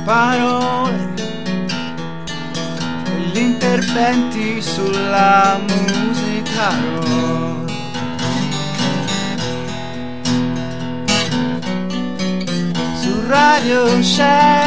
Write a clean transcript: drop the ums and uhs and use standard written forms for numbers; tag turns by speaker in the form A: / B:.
A: parole e gli interventi sulla musica rock. Su radio c'è